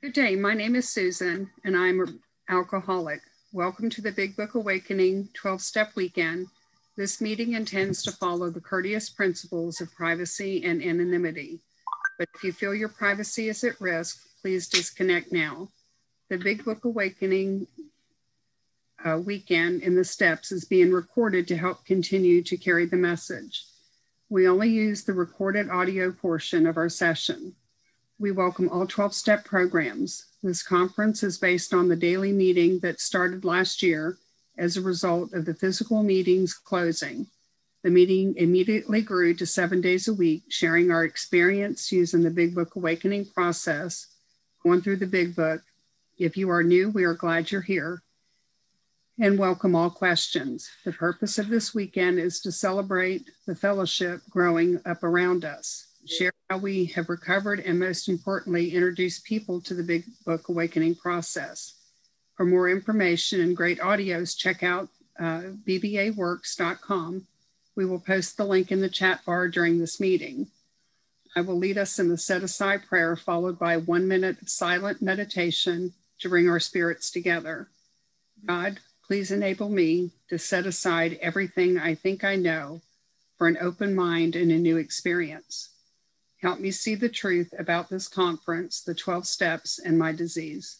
Good day. My name is Susan, and I'm an alcoholic. Welcome to the Big Book Awakening 12-Step Weekend. This meeting intends to follow the courteous principles of privacy and anonymity. But if you feel your privacy is at risk, please disconnect now. The Big Book Awakening weekend in the steps is being recorded to help continue to carry the message. We only use the recorded audio portion of our session. We welcome all 12-step programs. This conference is based on the daily meeting that started last year as a result of the physical meetings closing. The meeting immediately grew to 7 days a week, sharing our experience using the Big Book Awakening process, going through the Big Book. If you are new, we are glad you're here and welcome all questions. The purpose of this weekend is to celebrate the fellowship growing up around us, share how we have recovered, and most importantly, introduce people to the Big Book Awakening process. For more information and great audios, check out bbaworks.com. We will post the link in the chat bar during this meeting. I will lead us in the set-aside prayer, followed by 1 minute of silent meditation to bring our spirits together. God, please enable me to set aside everything I think I know for an open mind and a new experience. Help me see the truth about this conference, the 12 steps, and my disease.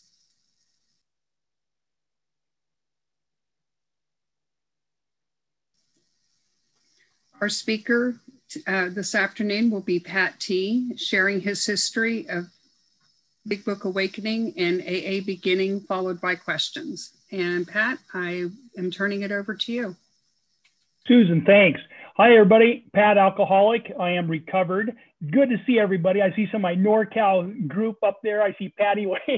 Our speaker this afternoon will be Pat T., sharing his history of Big Book Awakening and AA beginning, followed by questions. And Pat, I am turning it over to you. Susan, thanks. Hi, everybody. Pat, alcoholic. I am recovered. Good to see everybody. I see some of my NorCal group up there. I see Patty Way.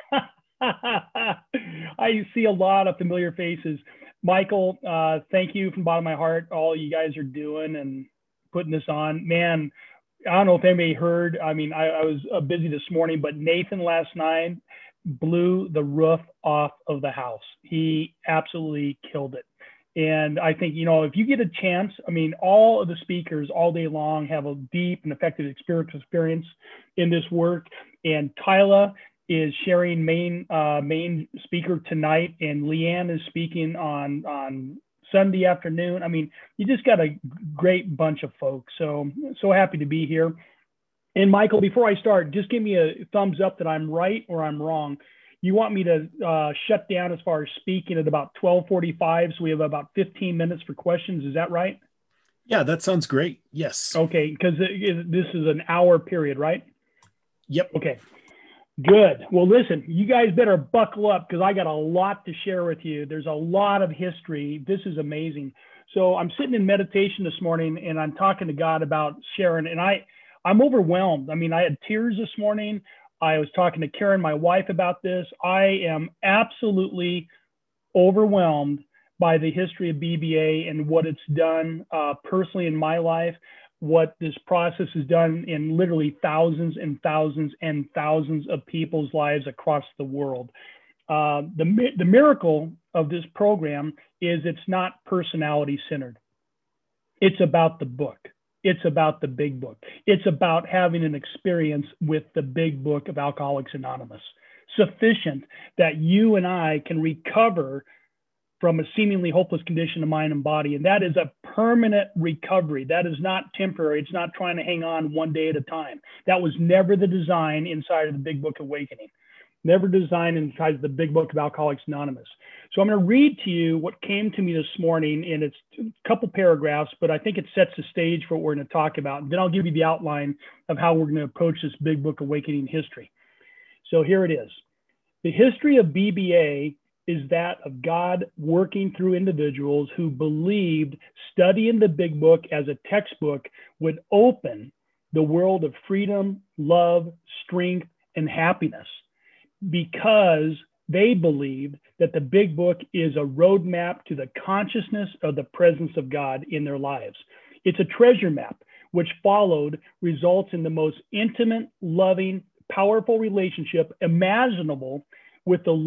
I see a lot of familiar faces. Michael, thank you from the bottom of my heart. All you guys are doing and putting this on. Man, I don't know if anybody heard. I mean, I was busy this morning, but Nathan last night blew the roof off of the house. He absolutely killed it. And I think, if you get a chance, I mean, all of the speakers all day long have a deep and effective experience in this work. And Tyla is sharing main speaker tonight, and Leanne is speaking on Sunday afternoon. I mean, you just got a great bunch of folks. So happy to be here. And Michael, before I start, just give me a thumbs up that I'm right or I'm wrong. You want me to shut down as far as speaking at about 12:45, so we have about 15 minutes for questions. Is that right? Yeah, that sounds great. Yes. Okay, because this is an hour period, right? Yep. Okay, good. Well, listen, you guys better buckle up because I got a lot to share with you. There's a lot of history. This is amazing. So I'm sitting in meditation this morning, and I'm talking to God about sharing, and I'm overwhelmed. I mean, I had tears this morning. I was talking to Karen, my wife, about this. I am absolutely overwhelmed by the history of BBA and what it's done personally in my life, what this process has done in literally thousands and thousands and thousands of people's lives across the world. The miracle of this program is it's not personality centered. It's about the book. It's about the Big Book. It's about having an experience with the Big Book of Alcoholics Anonymous, sufficient that you and I can recover from a seemingly hopeless condition of mind and body. And that is a permanent recovery. That is not temporary. It's not trying to hang on one day at a time. That was never the design inside of the Big Book Awakening. Never designed inside the Big Book of Alcoholics Anonymous. So I'm going to read to you what came to me this morning, and it's a couple paragraphs, but I think it sets the stage for what we're going to talk about. And then I'll give you the outline of how we're going to approach this Big Book Awakening history. So here it is. The history of BBA is that of God working through individuals who believed studying the Big Book as a textbook would open the world of freedom, love, strength, and happiness, because they believed that the Big Book is a roadmap to the consciousness of the presence of God in their lives. It's a treasure map, which followed results in the most intimate, loving, powerful relationship imaginable with the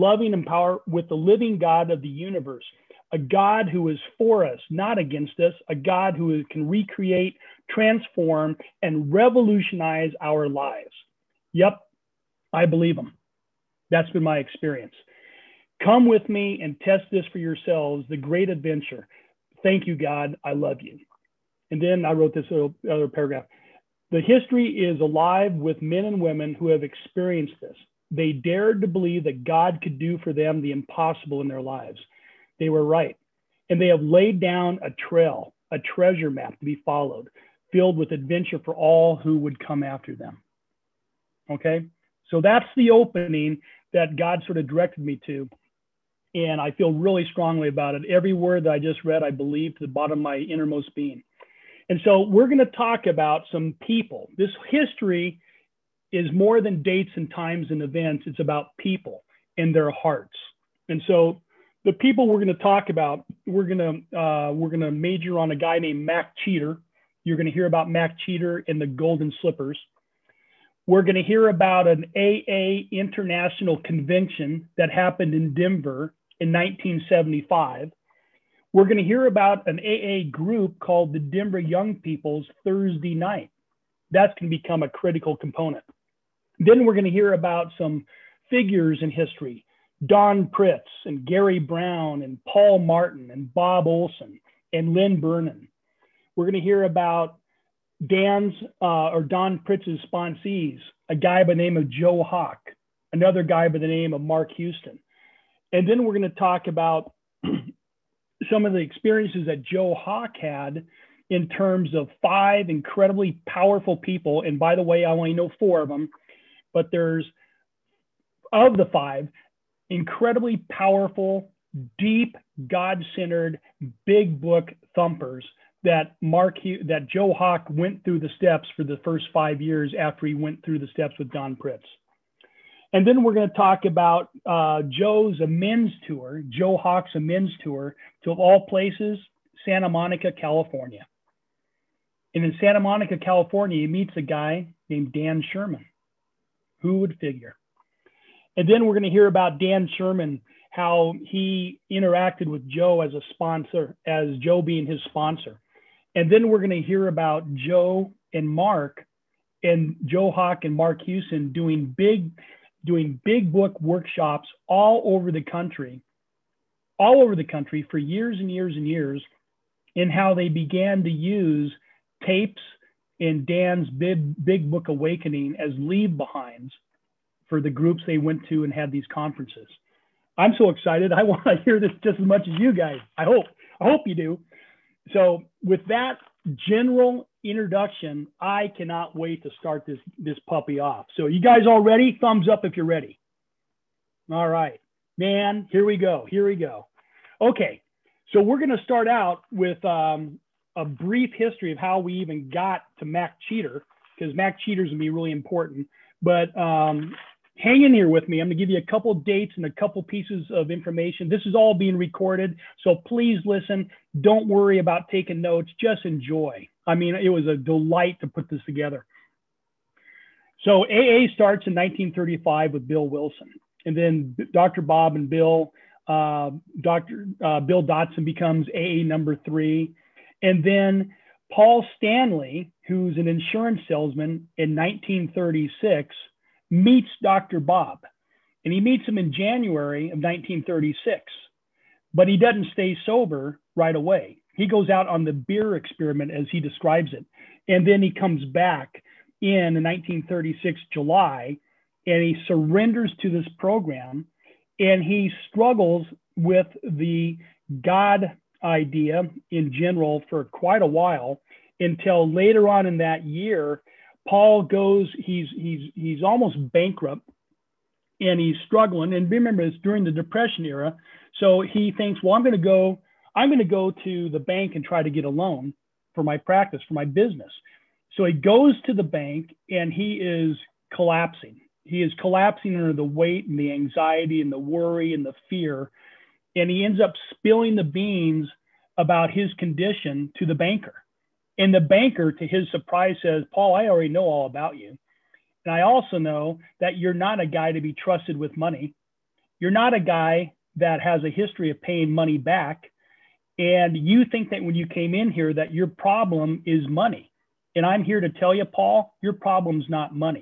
living God of the universe, a God who is for us, not against us, a God who can recreate, transform, and revolutionize our lives. Yep, I believe him. That's been my experience. Come with me and test this for yourselves, the great adventure. Thank you, God. I love you. And then I wrote this other paragraph. The history is alive with men and women who have experienced this. They dared to believe that God could do for them the impossible in their lives. They were right. And they have laid down a trail, a treasure map to be followed, filled with adventure for all who would come after them. Okay? So that's the opening that God sort of directed me to. And I feel really strongly about it. Every word that I just read, I believe to the bottom of my innermost being. And so we're going to talk about some people. This history is more than dates and times and events. It's about people and their hearts. And so the people we're going to talk about, we're going to major on a guy named Mac Cheater. You're going to hear about Mac Cheater and the Golden Slippers. We're going to hear about an AA International Convention that happened in Denver in 1975. We're going to hear about an AA group called the Denver Young People's Thursday Night. That's going to become a critical component. Then we're going to hear about some figures in history, Don Pritz and Gary Brown and Paul Martin and Bob Olson and Lynn Vernon. We're going to hear about Don Pritz's sponsees, a guy by the name of Joe Hawk, another guy by the name of Mark Houston. And then we're going to talk about some of the experiences that Joe Hawk had in terms of 5 incredibly powerful people. And by the way, I only know 4 of them, but there's, of the 5, incredibly powerful, deep, God-centered, big book thumpers that Joe Hawk went through the steps for the first 5 years after he went through the steps with Don Pritz. And then we're going to talk about Joe Hawk's amends tour to, of all places, Santa Monica, California. And in Santa Monica, California, he meets a guy named Dan Sherman. Who would figure? And then we're going to hear about Dan Sherman, how he interacted with Joe as a sponsor, as Joe being his sponsor. And then we're going to hear about Joe and Mark, and Joe Hawk and Mark Houston doing big book workshops all over the country for years and years and years, and how they began to use tapes in Dan's big book awakening as leave behinds for the groups they went to and had these conferences. I'm so excited. I want to hear this just as much as you guys. I hope you do. So with that general introduction, I cannot wait to start this puppy off. So you guys all ready? Thumbs up if you're ready. All right, man, here we go. Okay, so we're going to start out with a brief history of how we even got to Mac Cheater, because Mac Cheater is going to be really important. But hang in here with me. I'm going to give you a couple dates and a couple pieces of information. This is all being recorded, so please listen. Don't worry about taking notes. Just enjoy. I mean, it was a delight to put this together. So AA starts in 1935 with Bill Wilson. And then Dr. Bob and Bill, Bill Dotson becomes AA number 3. And then Paul Stanley, who's an insurance salesman in 1936, meets Dr. Bob. And he meets him in January of 1936. But he doesn't stay sober right away. He goes out on the beer experiment, as he describes it. And then he comes back in 1936 July, and he surrenders to this program. And he struggles with the God idea in general for quite a while, until later on in that year, Paul goes, he's almost bankrupt, and he's struggling. And remember, it's during the Depression era. So he thinks, well, I'm going to go to the bank and try to get a loan for my practice, for my business. So he goes to the bank, and he is collapsing. He is collapsing under the weight and the anxiety and the worry and the fear. And he ends up spilling the beans about his condition to the banker. And the banker, to his surprise, says, Paul, I already know all about you. And I also know that you're not a guy to be trusted with money. You're not a guy that has a history of paying money back. And you think that when you came in here that your problem is money. And I'm here to tell you, Paul, your problem's not money.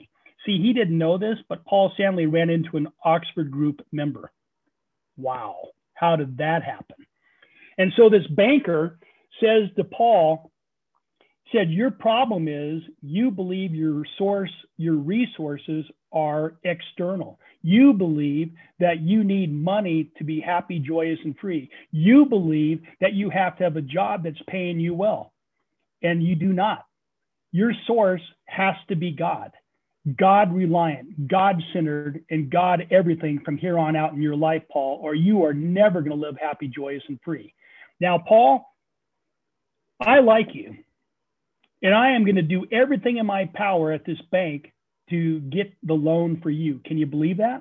See, he didn't know this, but Paul Stanley ran into an Oxford group member. Wow. How did that happen? And so this banker says to Paul, said, your problem is you believe your resources are external. You believe that you need money to be happy, joyous, and free. You believe that you have to have a job that's paying you well, and you do not. Your source has to be God, God reliant, God centered, and God everything from here on out in your life, Paul, or you are never going to live happy, joyous, and free. Now, Paul, I like you, and I am going to do everything in my power at this bank to get the loan for you. Can you believe that?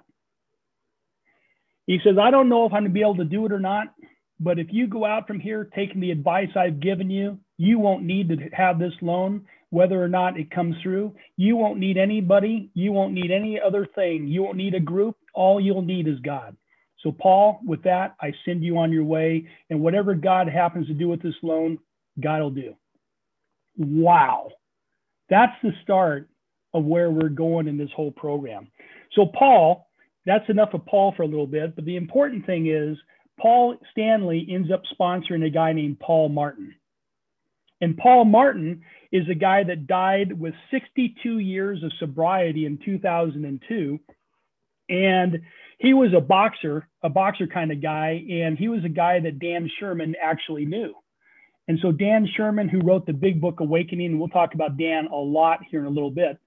He says, I don't know if I'm going to be able to do it or not, but if you go out from here taking the advice I've given you, you won't need to have this loan, whether or not it comes through. You won't need anybody. You won't need any other thing. You won't need a group. All you'll need is God. So Paul, with that, I send you on your way, and whatever God happens to do with this loan, God will do. Wow. That's the start of where we're going in this whole program. So Paul, that's enough of Paul for a little bit, but the important thing is Paul Stanley ends up sponsoring a guy named Paul Martin. And Paul Martin is a guy that died with 62 years of sobriety in 2002. And he was a boxer kind of guy. And he was a guy that Dan Sherman actually knew. And so Dan Sherman, who wrote the big book Awakening, and we'll talk about Dan a lot here in a little bit.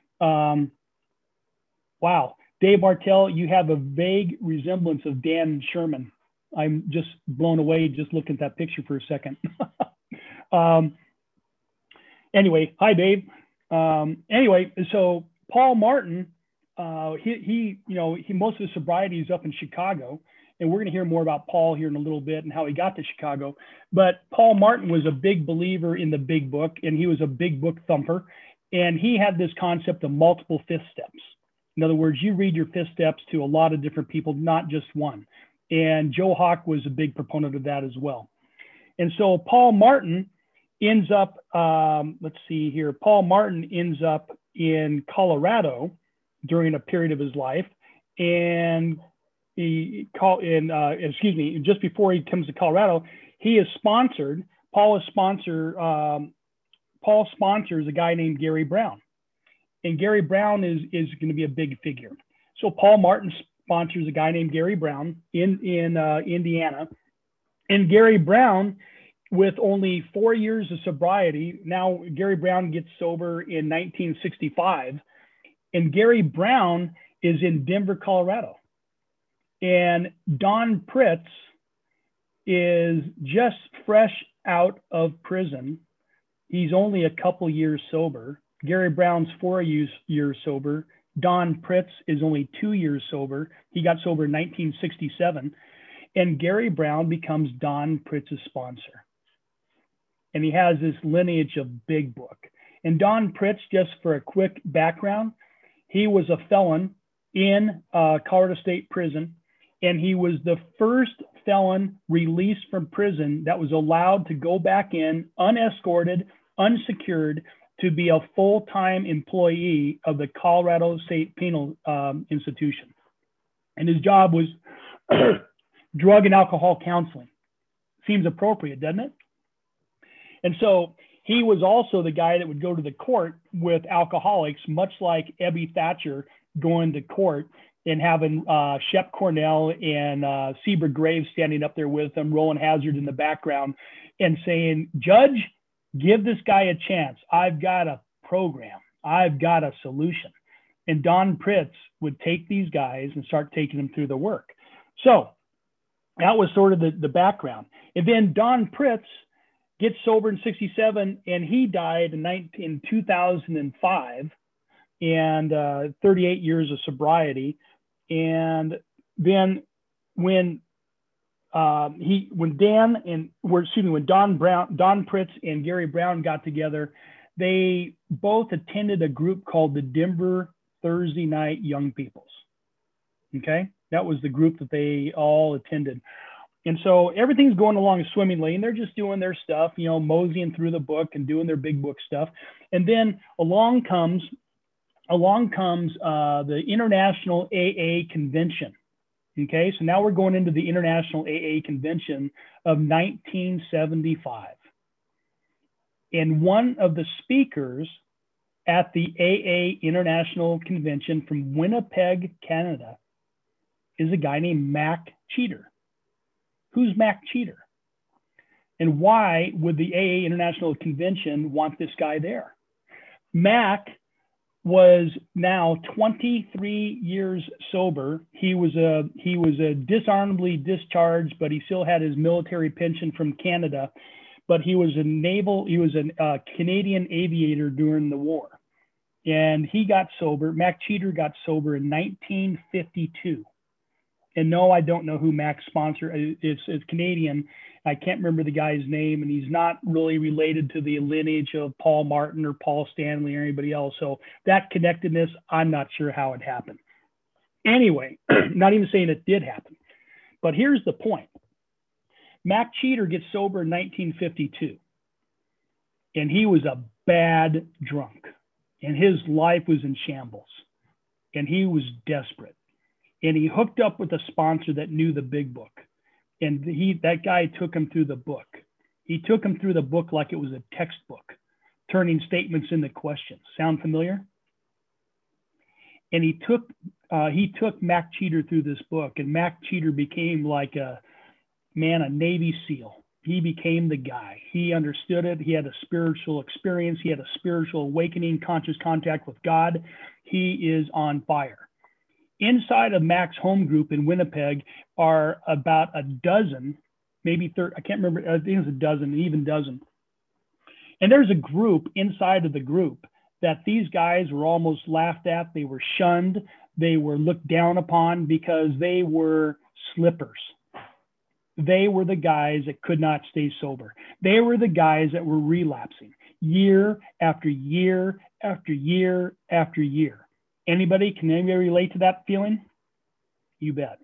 Wow. Dave Martell, you have a vague resemblance of Dan Sherman. I'm just blown away just looking at that picture for a second. Anyway, hi, Dave. Anyway, so Paul Martin, he most of his sobriety is up in Chicago, and we're going to hear more about Paul here in a little bit and how he got to Chicago. But Paul Martin was a big believer in the big book, and he was a big book thumper, and he had this concept of multiple fifth steps. In other words, you read your fifth steps to a lot of different people, not just one. And Joe Hawk was a big proponent of that as well. And so Paul Martin ends up, let's see here. Paul Martin ends up in Colorado during a period of his life. And just before he comes to Colorado, he is sponsored. Paul sponsors a guy named Gary Brown. And Gary Brown is going to be a big figure. So Paul Martin sponsors a guy named Gary Brown in Indiana. And Gary Brown, with only 4 years of sobriety, now Gary Brown gets sober in 1965. And Gary Brown is in Denver, Colorado. And Don Pritz is just fresh out of prison. He's only a couple years sober. Gary Brown's 4 years sober. Don Pritz is only 2 years sober. He got sober in 1967. And Gary Brown becomes Don Pritz's sponsor. And he has this lineage of big book. And Don Pritz, just for a quick background, he was a felon in Colorado State Prison. And he was the first felon released from prison that was allowed to go back in unescorted, unsecured, to be a full-time employee of the Colorado State Penal Institution. And his job was drug and alcohol counseling. Seems appropriate, doesn't it? And so he was also the guy that would go to the court with alcoholics, much like Ebby Thatcher going to court and having Shep Cornell and Seabrook Graves standing up there with him, Roland Hazard in the background, and saying, Judge, give this guy a chance. I've got a program. I've got a solution. And Don Pritz would take these guys and start taking them through the work. So that was sort of the background. And then Don Pritz gets sober in 67, and he died in 2005, and 38 years of sobriety. And then when Don Pritz and Gary Brown got together, they both attended a group called the Denver Thursday Night Young Peoples. Okay, that was the group that they all attended. And so everything's going along swimmingly, and they're just doing their stuff, moseying through the book and doing their big book stuff. And then along comes along comes the International AA Convention. Okay, so now we're going into the International AA Convention of 1975. And one of the speakers at the AA International Convention from Winnipeg, Canada, is a guy named Mac Cheater. Who's Mac Cheater? And why would the AA International Convention want this guy there? Mac was now 23 years sober. He was a dishonorably discharged, but he still had his military pension from Canada. But he was a Canadian aviator during the war. And he got sober. Mac Cheater got sober in 1952. And no, I don't know who Mac's sponsor is. It's Canadian. I can't remember the guy's name, and he's not really related to the lineage of Paul Martin or Paul Stanley or anybody else. So that connectedness, I'm not sure how it happened. Anyway, not even saying it did happen. But here's the point. Mac Cheater gets sober in 1952, and he was a bad drunk, and his life was in shambles, and he was desperate. And he hooked up with a sponsor that knew the big book. And that guy took him through the book. He took him through the book like it was a textbook, turning statements into questions. Sound familiar? And he took Mac Cheater through this book, and Mac Cheater became like a Navy SEAL. He became the guy. He understood it. He had a spiritual experience. He had a spiritual awakening, conscious contact with God. He is on fire. Inside of Mac's home group in Winnipeg are about a dozen, maybe 30, I can't remember, I think it's a dozen, an even dozen. And there's a group inside of the group that these guys were almost laughed at. They were shunned. They were looked down upon because they were slippers. They were the guys that could not stay sober. They were the guys that were relapsing year after year after year after year. Can anybody relate to that feeling? You bet.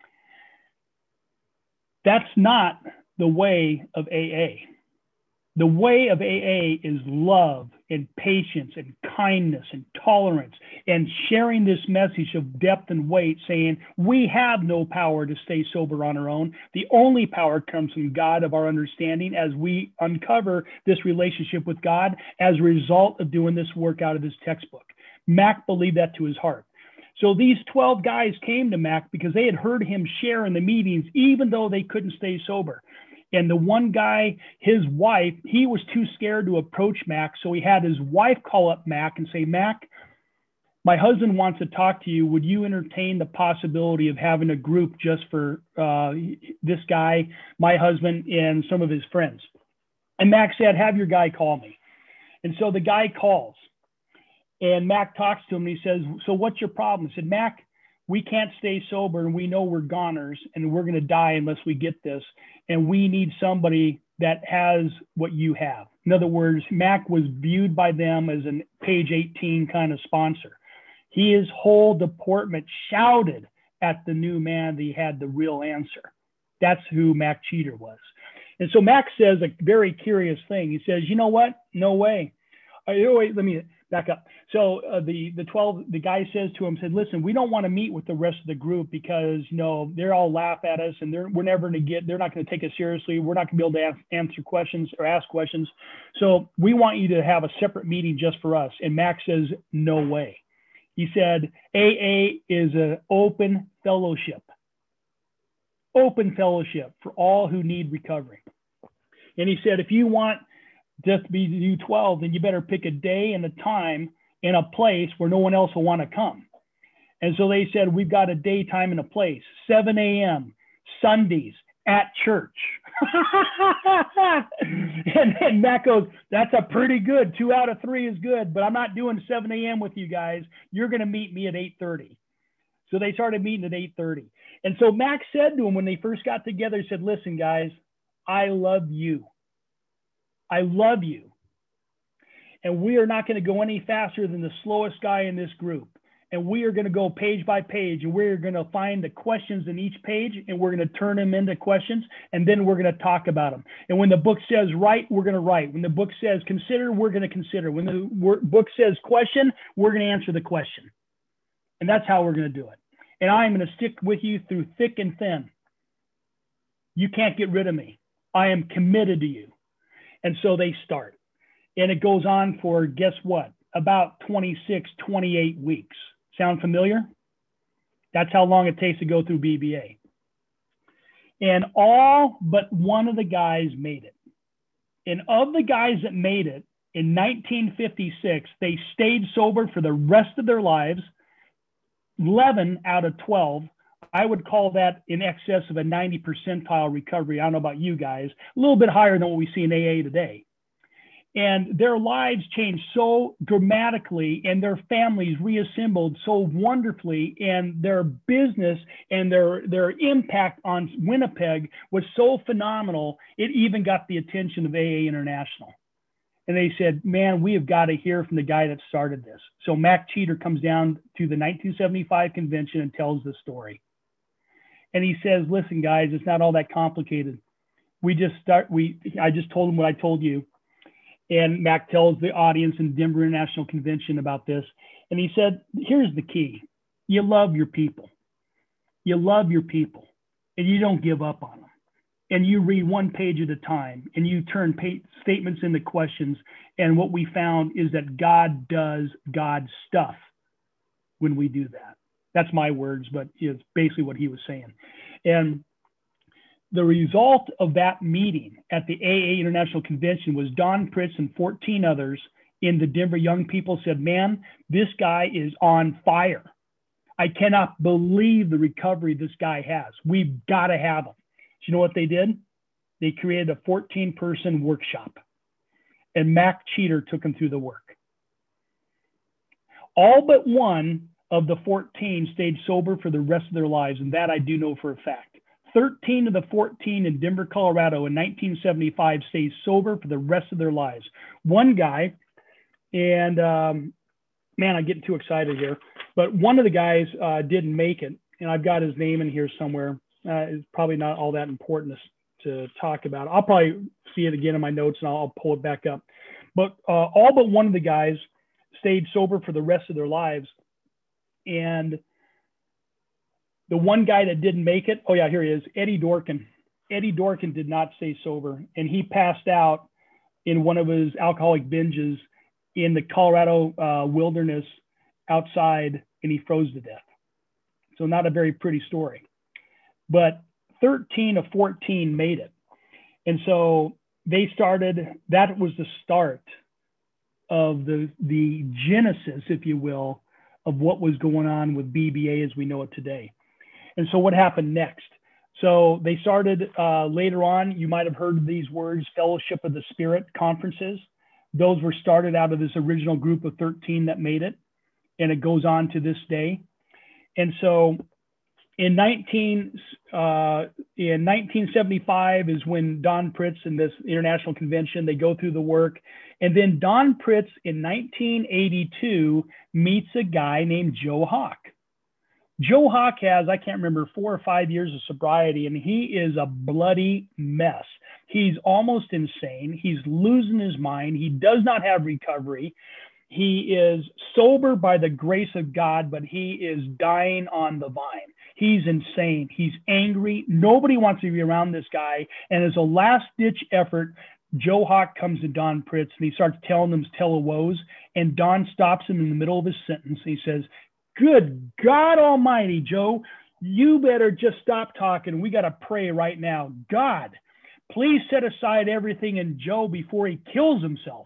That's not the way of AA. The way of AA is love and patience and kindness and tolerance and sharing this message of depth and weight, saying we have no power to stay sober on our own. The only power comes from God of our understanding as we uncover this relationship with God as a result of doing this work out of this textbook. Mac believed that to his heart. So these 12 guys came to Mac because they had heard him share in the meetings, even though they couldn't stay sober. And the one guy, his wife, he was too scared to approach Mac. So he had his wife call up Mac and say, Mac, my husband wants to talk to you. Would you entertain the possibility of having a group just for this guy, my husband, and some of his friends? And Mac said, have your guy call me. And so the guy calls. And Mac talks to him and he says, so what's your problem? He said, Mac, we can't stay sober and we know we're goners and we're going to die unless we get this. And we need somebody that has what you have. In other words, Mac was viewed by them as a page 18 kind of sponsor. His whole deportment shouted at the new man that he had the real answer. That's who Mac Cheater was. And so Mac says a very curious thing. He says, you know what? No way. Wait, let me back up. So the guy says to him, said, listen, we don't want to meet with the rest of the group because, they're all laugh at us and they're not going to take us seriously. We're not going to be able to answer questions or ask questions. So we want you to have a separate meeting just for us. And Mac says, no way. He said, AA is an open fellowship for all who need recovery. And he said, if you want just to be U12, then you better pick a day and a time and a place where no one else will want to come. And so they said, we've got a day, time, and a place, 7 a.m., Sundays at church. and Matt goes, that's a pretty good, 2 out of 3 is good, but I'm not doing 7 a.m. with you guys. You're going to meet me at 8:30. So they started meeting at 8:30. And so Mac said to him when they first got together, he said, listen, guys, I love you. I love you. And we are not going to go any faster than the slowest guy in this group. and we are going to go page by page, and we're going to find the questions in each page, and we're going to turn them into questions, and then we're going to talk about them. And when the book says write, we're going to write. When the book says consider, we're going to consider. When the book says question, we're going to answer the question. And that's how we're going to do it. And I'm going to stick with you through thick and thin. You can't get rid of me. I am committed to you. And so they start. And it goes on for, guess what? About 26, 28 weeks. Sound familiar? That's how long it takes to go through BBA. And all but one of the guys made it. And of the guys that made it, in 1956, they stayed sober for the rest of their lives. 11 out of 12. I would call that in excess of a 90 percentile recovery. I don't know about you guys, a little bit higher than what we see in AA today. And their lives changed so dramatically, and their families reassembled so wonderfully, and their business and their impact on Winnipeg was so phenomenal, it even got the attention of AA International. And they said, man, we have got to hear from the guy that started this. So Mac Cheater comes down to the 1975 convention and tells the story. And he says, listen, guys, it's not all that complicated. I just told him what I told you. And Mac tells the audience in Denver International Convention about this. And he said, here's the key. You love your people. You love your people, and you don't give up on them. And you read one page at a time, and you turn statements into questions. And what we found is that God does God stuff when we do that. That's my words, but it's basically what he was saying. And the result of that meeting at the AA International Convention was Don Pritz and 14 others in the Denver young people said, man, this guy is on fire. I cannot believe the recovery this guy has. We've got to have him. Do you know what they did? They created a 14-person workshop, and Mac Cheater took them through the work. All but one of the 14 stayed sober for the rest of their lives, and that I do know for a fact. 13 of the 14 in Denver, Colorado in 1975 stayed sober for the rest of their lives. One guy, and man, I'm getting too excited here, but one of the guys didn't make it, and I've got his name in here somewhere. It's probably not all that important to talk about. I'll probably see it again in my notes, and I'll pull it back up. But all but one of the guys stayed sober for the rest of their lives. And the one guy that didn't make it, oh yeah, here he is, Eddie Dorkin. Eddie Dorkin did not stay sober, and he passed out in one of his alcoholic binges in the Colorado wilderness outside, and he froze to death. So not a very pretty story. But 13 of 14 made it. And so they started, that was the start of the genesis, if you will, of what was going on with BBA as we know it today. And so what happened next? So they started later on, you might have heard these words, Fellowship of the Spirit conferences. Those were started out of this original group of 13 that made it. And it goes on to this day. And so in 1975 is when Don Pritz and this international convention, they go through the work. And then Don Pritz in 1982 meets a guy named Joe Hawk. Joe Hawk has, I can't remember, 4 or 5 years of sobriety, and he is a bloody mess. He's almost insane. He's losing his mind. He does not have recovery. He is sober by the grace of God, but he is dying on the vine. He's insane. He's angry. Nobody wants to be around this guy. And as a last-ditch effort, Joe Hawk comes to Don Pritz, and he starts telling him his tale of woes. And Don stops him in the middle of his sentence. He says, good God Almighty, Joe, you better just stop talking. We got to pray right now. God, please set aside everything in Joe before he kills himself.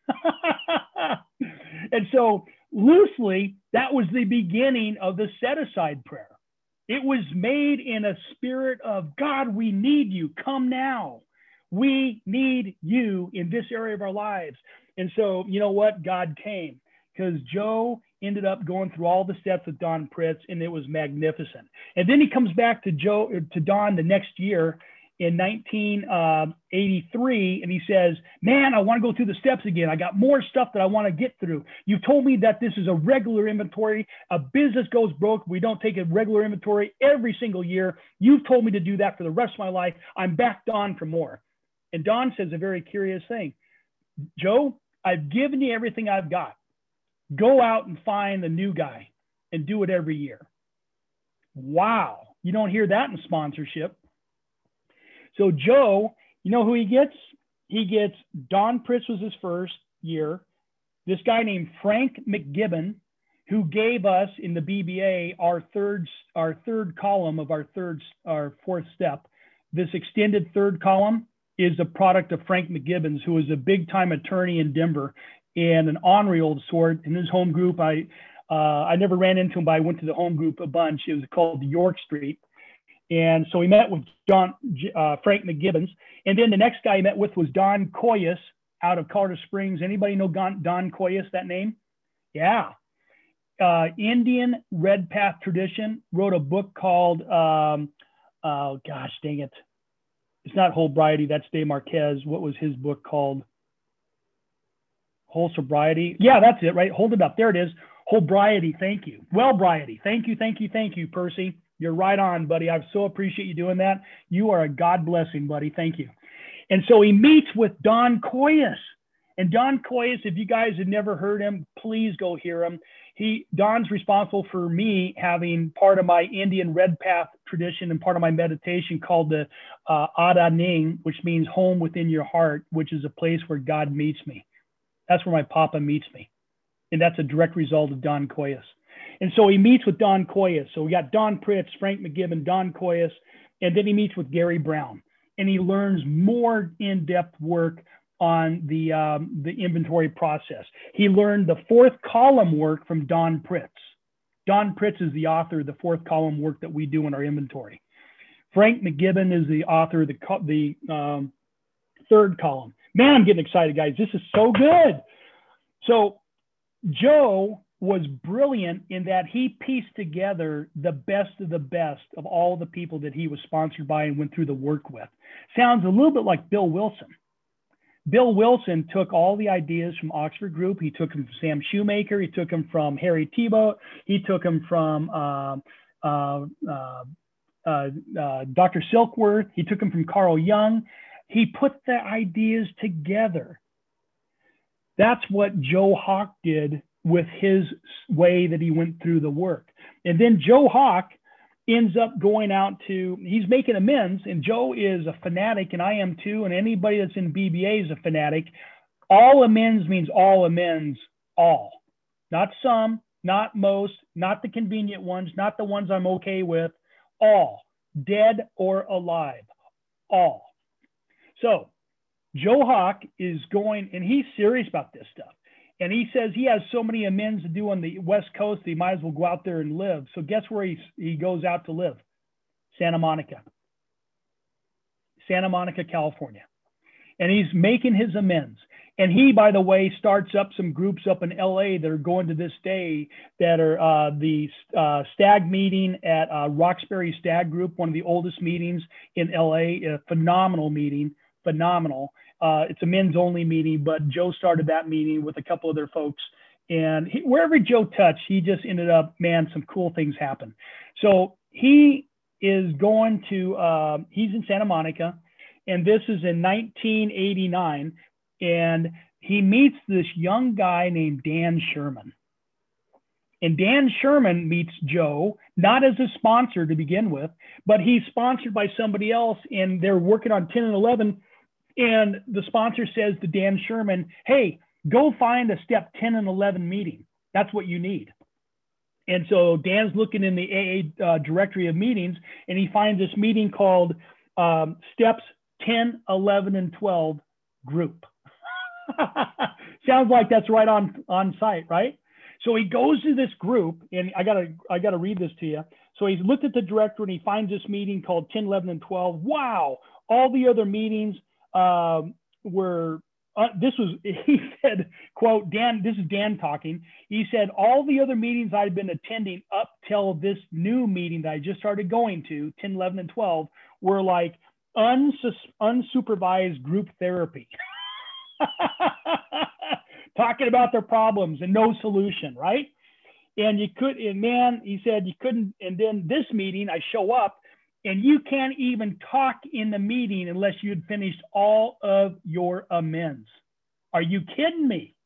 And so loosely, that was the beginning of the set-aside prayer. It was made in a spirit of, God, we need you. Come now. We need you in this area of our lives. And so, you know what? God came because Joe ended up going through all the steps with Don Pritz, and it was magnificent. And then he comes back to Don the next year, in 1983, and he says, man, I want to go through the steps again. I got more stuff that I want to get through. You've told me that this is a regular inventory. A business goes broke. We don't take a regular inventory every single year. You've told me to do that for the rest of my life. I'm back, Don, for more. And Don says a very curious thing. Joe, I've given you everything I've got. Go out and find a new guy and do it every year. Wow. You don't hear that in sponsorship. So Joe, you know who he gets? He gets Don Pritz was his first year. This guy named Frank McGibbon, who gave us in the BBA our third column of our fourth step. This extended third column is a product of Frank McGibbons, who was a big time attorney in Denver and an ornery old sort. In his home group, I never ran into him, but I went to the home group a bunch. It was called York Street. And so he met with Frank McGibbons. And then the next guy he met with was Don Koyas out of Colorado Springs. Anybody know Don Koyas, that name? Yeah. Indian Red Path Tradition, wrote a book called, oh gosh, dang it. It's not Wholebriety, that's Dave Marquez. What was his book called? Whole Sobriety. Yeah, that's it, right? Hold it up. There it is. Wholebriety. Thank you. Wellbriety. Thank you, Percy. You're right on, buddy. I so appreciate you doing that. You are a God blessing, buddy. Thank you. And so he meets with Don Koyas. And Don Koyas, if you guys have never heard him, please go hear him. Don's responsible for me having part of my Indian Red Path tradition and part of my meditation called the Ada Ning, which means home within your heart, which is a place where God meets me. That's where my Papa meets me. And that's a direct result of Don Koyas. And so he meets with Don Koyas. So we got Don Pritz, Frank McGibbon, Don Koyas, and then he meets with Gary Brown. And he learns more in-depth work on the inventory process. He learned the fourth column work from Don Pritz. Don Pritz is the author of the fourth column work that we do in our inventory. Frank McGibbon is the author of the third column. Man, I'm getting excited, guys. This is so good. So Joe was brilliant in that he pieced together the best of all the people that he was sponsored by and went through the work with. Sounds a little bit like Bill Wilson. Bill Wilson took all the ideas from Oxford Group. He took them from Sam Shoemaker. He took them from Harry Thibault. He took them from Dr. Silkworth. He took them from Carl Jung. He put the ideas together. That's what Joe Hawk did with his way that he went through the work. And then Joe Hawk ends up going out he's making amends, and Joe is a fanatic, and I am too, and anybody that's in BBA is a fanatic. All amends means all amends, all. Not some, not most, not the convenient ones, not the ones I'm okay with, all. Dead or alive, all. So Joe Hawk is going, and he's serious about this stuff. And he says he has so many amends to do on the West Coast, he might as well go out there and live. So guess where he goes out to live? Santa Monica, California. And he's making his amends. And he, by the way, starts up some groups up in LA that are going to this day that are the stag meeting at Roxbury Stag Group, one of the oldest meetings in LA, a phenomenal meeting, phenomenal. It's a men's only meeting, but Joe started that meeting with a couple other folks. And wherever Joe touched, he just ended up, man, some cool things happen. So he is going to, he's in Santa Monica, and this is in 1989. And he meets this young guy named Dan Sherman. And Dan Sherman meets Joe, not as a sponsor to begin with, but he's sponsored by somebody else, and they're working on 10 and 11. And the sponsor says to Dan Sherman, hey, go find a step 10 and 11 meeting. That's what you need. And so Dan's looking in the AA directory of meetings, and he finds this meeting called Steps 10, 11, and 12 group. Sounds like that's right on site, right? So he goes to this group, and I gotta read this to you. So he's looked at the directory, and he finds this meeting called 10, 11, and 12. Wow, all the other meetings were, he said, quote, Dan, this is Dan talking. He said, all the other meetings I'd been attending up till this new meeting that I just started going to, 10, 11, and 12, were like unsupervised group therapy. Talking about their problems and no solution, right? And man, he said you couldn't. And then this meeting, I show up and you can't even talk in the meeting unless you had finished all of your amends. Are you kidding me?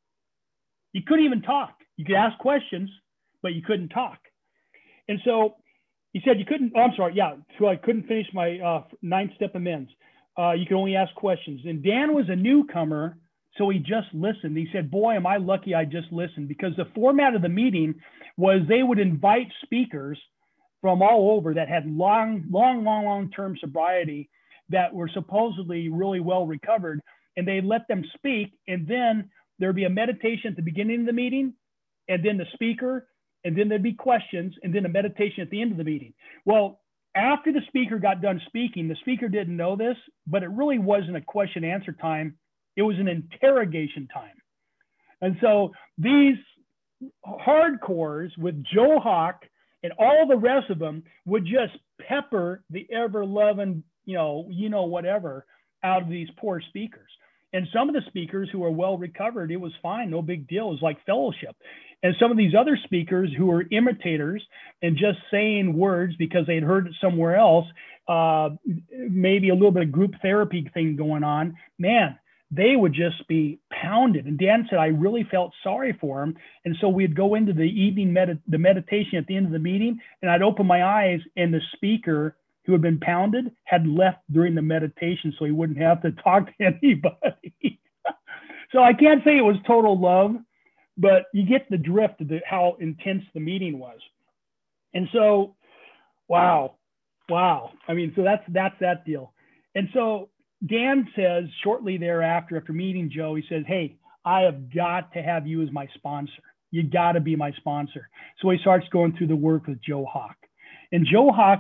You couldn't even talk. You could ask questions, but you couldn't talk. And so he said you couldn't, oh, I'm sorry. Yeah. So I couldn't finish my 9-step amends. You can only ask questions. And Dan was a newcomer, so he just listened. He said, boy, am I lucky I just listened, because the format of the meeting was they would invite speakers from all over that had long-term sobriety that were supposedly really well recovered, and they let them speak. And then there'd be a meditation at the beginning of the meeting, and then the speaker, and then there'd be questions, and then a meditation at the end of the meeting. Well, after the speaker got done speaking, the speaker didn't know this, but it really wasn't a question answer time. It was an interrogation time. And so these hardcores with Joe Hawk and all the rest of them would just pepper the ever-loving, whatever out of these poor speakers. And some of the speakers who are well recovered, it was fine, no big deal. It was like fellowship. And some of these other speakers who were imitators and just saying words because they'd heard it somewhere else, maybe a little bit of group therapy thing going on, man, they would just be pounded. And Dan said, I really felt sorry for him. And so we'd go into the evening the meditation at the end of the meeting, and I'd open my eyes, and the speaker who had been pounded had left during the meditation so he wouldn't have to talk to anybody. So I can't say it was total love, but you get the drift of how intense the meeting was. And so, wow. I mean, so that's that deal. And so Dan says shortly thereafter, after meeting Joe, he says, hey, I have got to have you as my sponsor. You got to be my sponsor. So he starts going through the work with Joe Hawk. And Joe Hawk,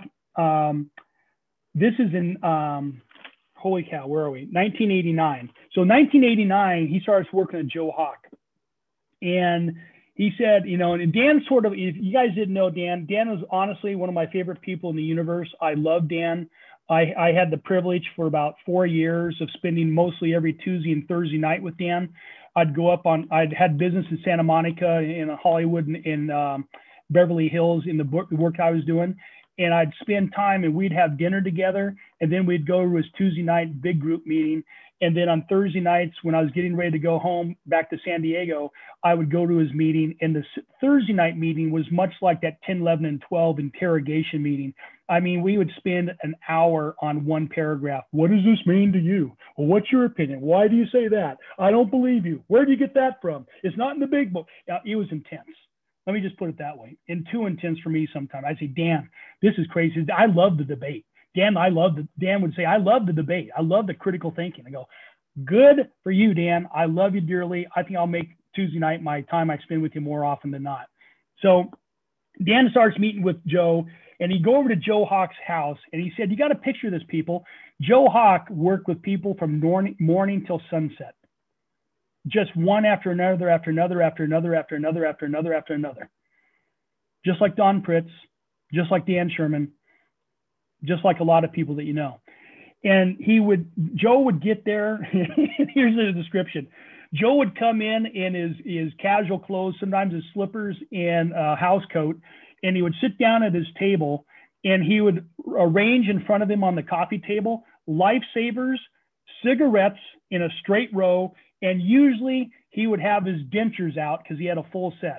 this is in, holy cow, where are we? 1989. So 1989, he starts working with Joe Hawk. And he said, and Dan sort of, if you guys didn't know Dan was honestly one of my favorite people in the universe. I love Dan. I had the privilege for about 4 years of spending mostly every Tuesday and Thursday night with Dan. I'd had business in Santa Monica, in Hollywood, in Beverly Hills, in the work I was doing. And I'd spend time and we'd have dinner together. And then we'd go to his Tuesday night big group meeting. And then on Thursday nights, when I was getting ready to go home back to San Diego, I would go to his meeting. And the Thursday night meeting was much like that 10, 11, and 12 interrogation meeting. I mean, we would spend an hour on one paragraph. What does this mean to you? Well, what's your opinion? Why do you say that? I don't believe you. Where do you get that from? It's not in the big book. It was intense. Let me just put it that way. And too intense for me sometimes. I'd say, Dan, this is crazy. I love the debate. Dan would say, I love the debate. I love the critical thinking. I go, good for you, Dan. I love you dearly. I think I'll make Tuesday night my time I spend with you more often than not. So Dan starts meeting with Joe, and he'd go over to Joe Hawk's house, and he said, you got to picture this, people. Joe Hawk worked with people from morning till sunset. Just one after another, after another, after another, after another, after another, after another. Just like Don Pritz, just like Dan Sherman, just like a lot of people that you know. And Joe would get there. Here's the description. Joe would come in his casual clothes, sometimes his slippers and a house coat, and he would sit down at his table, and he would arrange in front of him on the coffee table lifesavers, cigarettes in a straight row, and usually he would have his dentures out because he had a full set.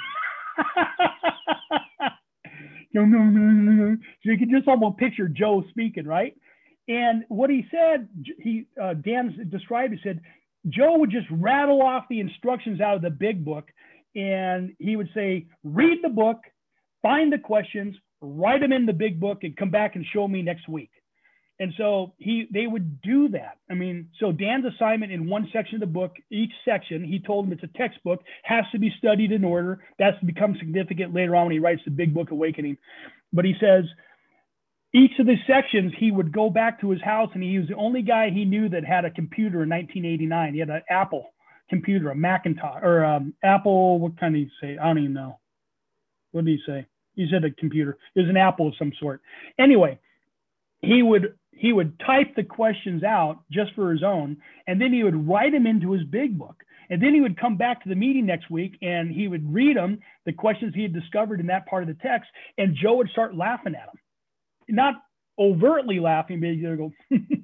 So you can just almost picture Joe speaking, right? And what he said, Dan described, he said, Joe would just rattle off the instructions out of the big book, and he would say, read the book, find the questions, write them in the big book, and come back and show me next week. And so they would do that. I mean, so Dan's assignment in one section of the book, each section, he told him it's a textbook, has to be studied in order. That's to become significant later on when he writes the big book, Awakening. But he says, each of the sections, he would go back to his house, and he was the only guy he knew that had a computer in 1989. He had an Apple computer, a Macintosh, or Apple, what kind did he say? I don't even know. What did he say? He said a computer. It was an Apple of some sort. Anyway, he would he would type the questions out just for his own, and then he would write them into his big book. And then he would come back to the meeting next week and he would read them, the questions he had discovered in that part of the text, and Joe would start laughing at him. Not overtly laughing, but he'd go,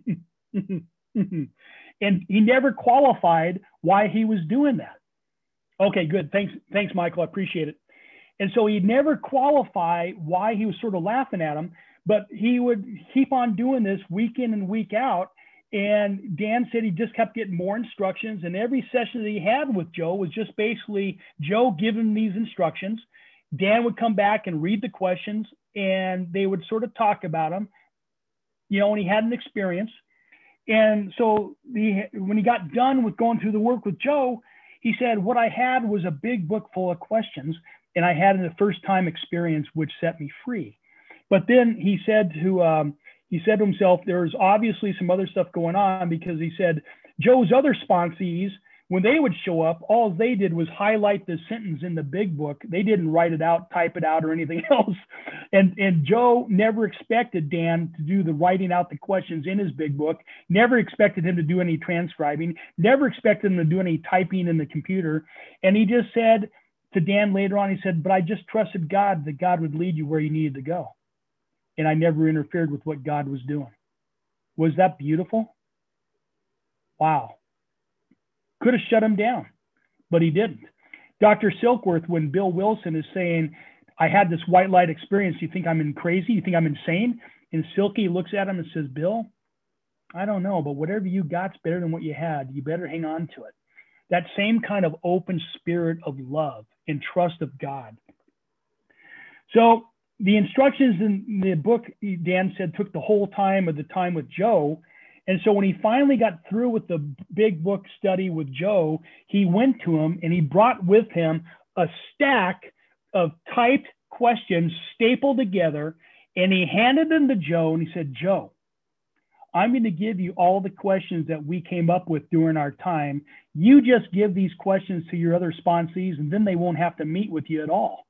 and he never qualified why he was doing that. Okay, good. Thanks, Michael. I appreciate it. And so he'd never qualify why he was sort of laughing at him, but he would keep on doing this week in and week out. And Dan said he just kept getting more instructions, and every session that he had with Joe was just basically Joe giving him these instructions. Dan would come back and read the questions, and they would sort of talk about them, and he had an experience. And so when he got done with going through the work with Joe, he said, what I had was a big book full of questions, and I had a first-time experience which set me free. But then he said to himself, there's obviously some other stuff going on, because he said Joe's other sponsees, when they would show up, all they did was highlight the sentence in the big book. They didn't write it out, type it out, or anything else. And Joe never expected Dan to do the writing out the questions in his big book, never expected him to do any transcribing, never expected him to do any typing in the computer. And he just said to Dan later on, he said, but I just trusted God that God would lead you where you needed to go. And I never interfered with what God was doing. Was that beautiful? Wow. Could have shut him down, but he didn't. Dr. Silkworth, when Bill Wilson is saying, I had this white light experience, you think I'm crazy? You think I'm insane? And Silky looks at him and says, Bill, I don't know, but whatever you got's better than what you had. You better hang on to it. That same kind of open spirit of love and trust of God. So the instructions in the book, Dan said, took the whole time of the time with Joe. And so when he finally got through with the big book study with Joe, he went to him and he brought with him a stack of typed questions stapled together, and he handed them to Joe and he said, Joe, I'm going to give you all the questions that we came up with during our time. You just give these questions to your other sponsees, and then they won't have to meet with you at all.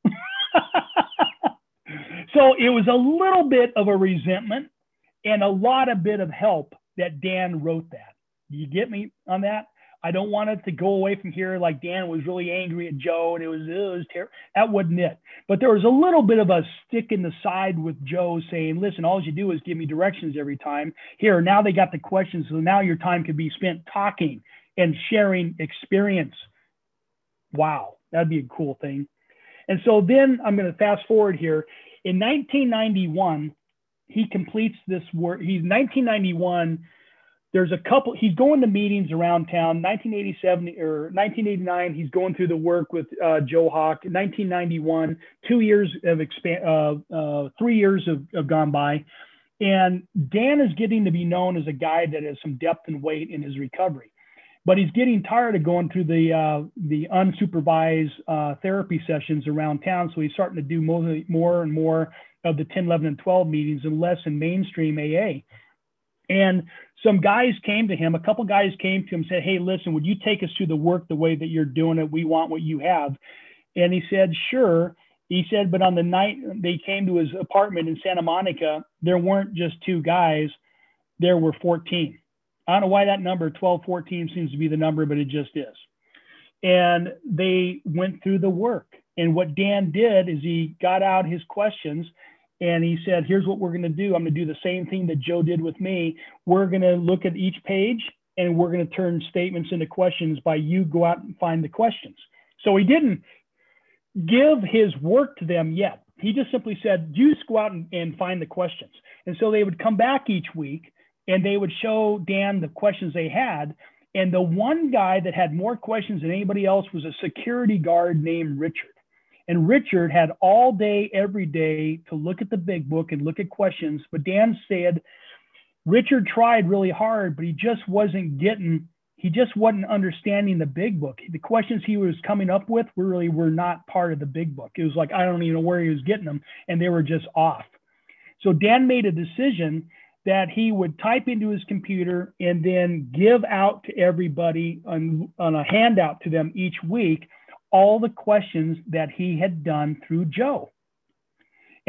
So it was a little bit of a resentment and a lot of bit of help that Dan wrote that. You get me on that? I don't want it to go away from here like Dan was really angry at Joe and it was terrible. That wasn't it. But there was a little bit of a stick in the side with Joe saying, listen, all you do is give me directions every time. Here, now they got the questions, so now your time could be spent talking and sharing experience. Wow, that'd be a cool thing. And so then I'm going to fast forward here. In 1991, he completes this work. He's 1991. There's a couple, he's going to meetings around town. 1987 or 1989, he's going through the work with Joe Hawk. 1991, 3 years have gone by. And Dan is getting to be known as a guy that has some depth and weight in his recovery. But he's getting tired of going through the unsupervised therapy sessions around town. So he's starting to do more and more of the 10, 11, and 12 meetings and less in mainstream AA. And some guys came to him, a couple guys came to him and said, hey, listen, would you take us through the work the way that you're doing it? We want what you have. And he said, sure. He said, but on the night they came to his apartment in Santa Monica, there weren't just 2 guys, there were 14. I don't know why that number 12, 14 seems to be the number, but it just is. And they went through the work. And what Dan did is he got out his questions and he said, here's what we're going to do. I'm going to do the same thing that Joe did with me. We're going to look at each page and we're going to turn statements into questions by you go out and find the questions. So he didn't give his work to them yet. He just simply said, you just go out and find the questions. And so they would come back each week and they would show Dan the questions they had. And the one guy that had more questions than anybody else was a security guard named Richard. And Richard had all day, every day to look at the big book and look at questions. But Dan said, Richard tried really hard, but he just wasn't understanding the big book. The questions he was coming up with really were not part of the big book. It was like, I don't even know where he was getting them, and they were just off. So Dan made a decision that he would type into his computer and then give out to everybody on a handout to them each week all the questions that he had done through Joe.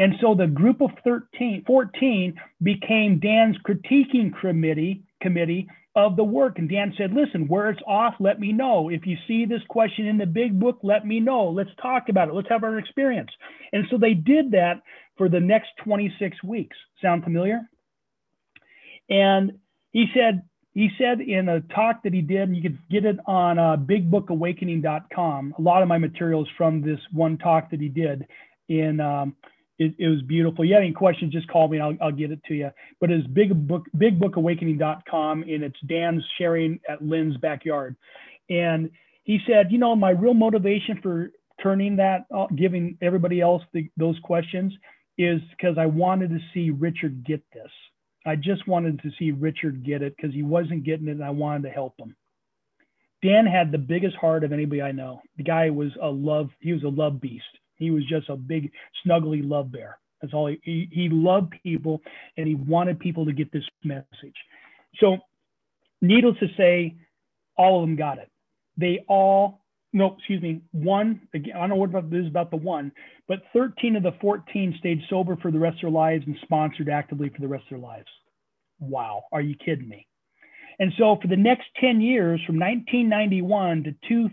And so the group of 14 became Dan's critiquing committee of the work. And Dan said, listen, where it's off, let me know. If you see this question in the big book, let me know. Let's talk about it. Let's have our experience. And so they did that for the next 26 weeks. Sound familiar? And he said in a talk that he did, and you could get it on bigbookawakening.com, a lot of my materials from this one talk that he did in it was beautiful. If you have any questions, just call me and I'll get it to you. But it's bigbookawakening.com, and it's Dan sharing at Lynn's backyard. And he said, my real motivation for turning that, giving everybody else those questions is because I wanted to see Richard get this. I just wanted to see Richard get it because he wasn't getting it and I wanted to help him. Dan had the biggest heart of anybody I know. The guy was he was a love beast. He was just a big, snuggly love bear. That's all. He loved people, and he wanted people to get this message. So, needless to say, all of them got it. One, again, I don't know what this is about the one, but 13 of the 14 stayed sober for the rest of their lives and sponsored actively for the rest of their lives. Wow, are you kidding me? And so for the next 10 years, from 1991 to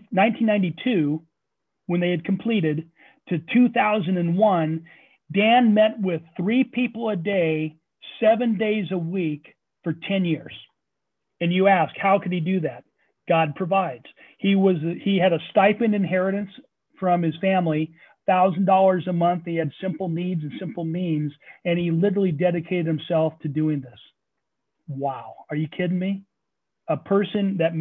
1992, when they had completed, to 2001, Dan met with 3 people a day, 7 days a week for 10 years. And you ask, how could he do that? God provides. He had a stipend inheritance from his family, $1,000 a month. He had simple needs and simple means, and he literally dedicated himself to doing this. Wow. Are you kidding me? A person that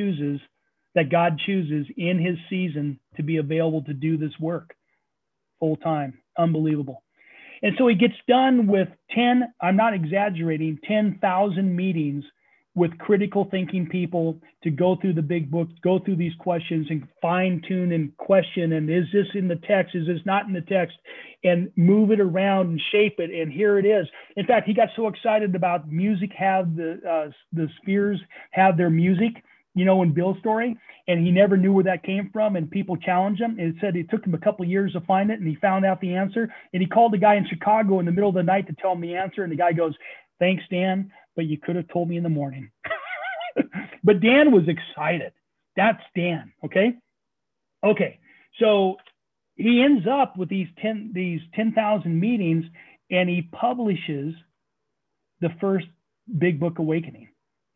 God chooses in his season to be available to do this work full time. Unbelievable. And so he gets done with 10, I'm not exaggerating, 10,000 meetings with critical thinking people to go through the big book, go through these questions and fine tune and question. And is this in the text? Is this not in the text? And move it around and shape it. And here it is. In fact, he got so excited about music, have the spheres have their music, in Bill's story, and he never knew where that came from, and people challenged him. And it said it took him a couple of years to find it, and he found out the answer. And he called the guy in Chicago in the middle of the night to tell him the answer, and the guy goes, "Thanks, Dan, but you could have told me in the morning." But Dan was excited. That's Dan, okay? Okay, so he ends up with these 10,000 meetings, and he publishes the first Big Book Awakening.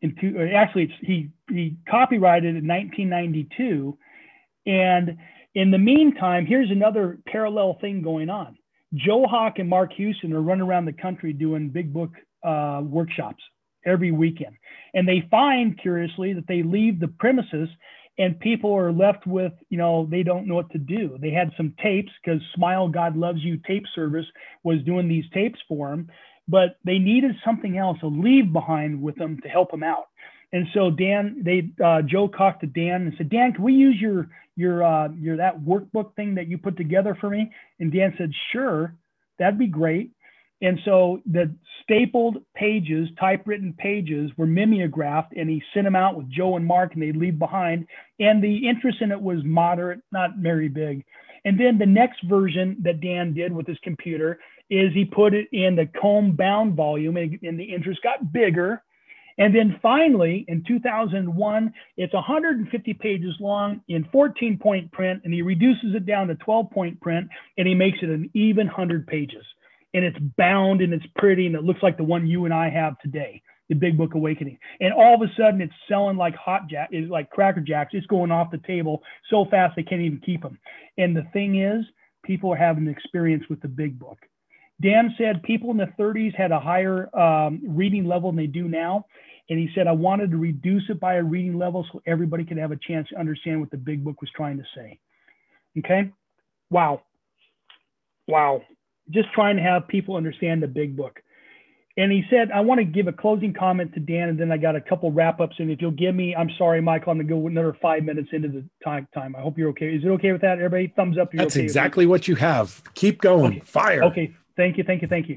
He copyrighted it in 1992. And in the meantime, here's another parallel thing going on. Joe Hawk and Mark Houston are running around the country doing big book workshops every weekend. And they find, curiously, that they leave the premises and people are left with, they don't know what to do. They had some tapes because Smile God Loves You tape service was doing these tapes for them. But they needed something else, a leave behind with them to help them out. And so Joe talked to Dan and said, "Dan, can we use your that workbook thing that you put together for me?" And Dan said, "Sure, that'd be great." And so the stapled pages, typewritten pages, were mimeographed, and he sent them out with Joe and Mark, and they'd leave behind. And the interest in it was moderate, not very big. And then the next version that Dan did with his computer is he put it in the comb bound volume, and the interest got bigger. And then finally, in 2001, it's 150 pages long in 14-point print, and he reduces it down to 12-point print, and he makes it an even 100 pages. And it's bound, and it's pretty, and it looks like the one you and I have today, the Big Book Awakening. And all of a sudden, it's selling like it's like Cracker Jacks. It's going off the table so fast they can't even keep them. And the thing is, people are having an experience with the Big Book. Dan said people in the 30s had a higher reading level than they do now. And he said, I wanted to reduce it by a reading level so everybody could have a chance to understand what the Big Book was trying to say. Okay? Wow. Just trying to have people understand the Big Book. And he said, I want to give a closing comment to Dan, and then I got a couple wrap-ups. And if you'll give me, I'm sorry, Michael, I'm going to go another 5 minutes into the time. I hope you're okay. Is it okay with that? Everybody, thumbs up. That's okay exactly what you have. Keep going. Okay. Fire. Okay. Thank you.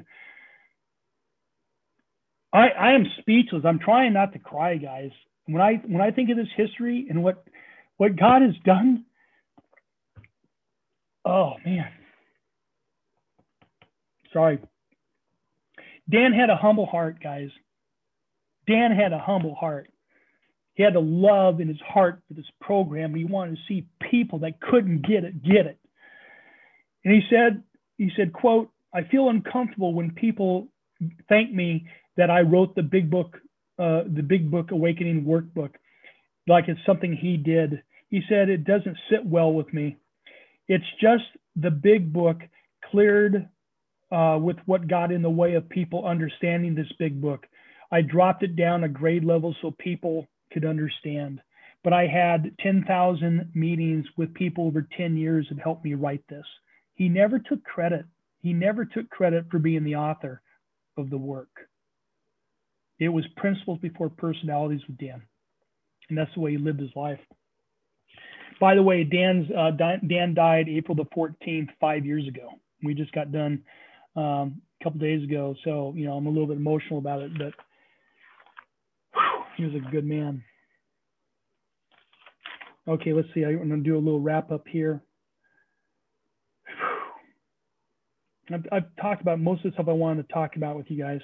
I am speechless. I'm trying not to cry, guys. When I think of this history and what God has done, oh man. Sorry. Dan had a humble heart, guys. Dan had a humble heart. He had a love in his heart for this program. He wanted to see people that couldn't get it. And he said, quote, I feel uncomfortable when people thank me that I wrote the Big Book Awakening workbook, like it's something he did. He said, it doesn't sit well with me. It's just the big book cleared with what got in the way of people understanding this big book. I dropped it down a grade level so people could understand. But I had 10,000 meetings with people over 10 years that helped me write this. He never took credit. He never took credit for being the author of the work. It was principles before personalities with Dan. And that's the way he lived his life. By the way, Dan died April the 14th, 5 years ago. We just got done a couple days ago. So, you know, I'm a little bit emotional about it, but he was a good man. Okay, let's see. I'm going to do a little wrap up here. I've talked about most of the stuff I wanted to talk about with you guys.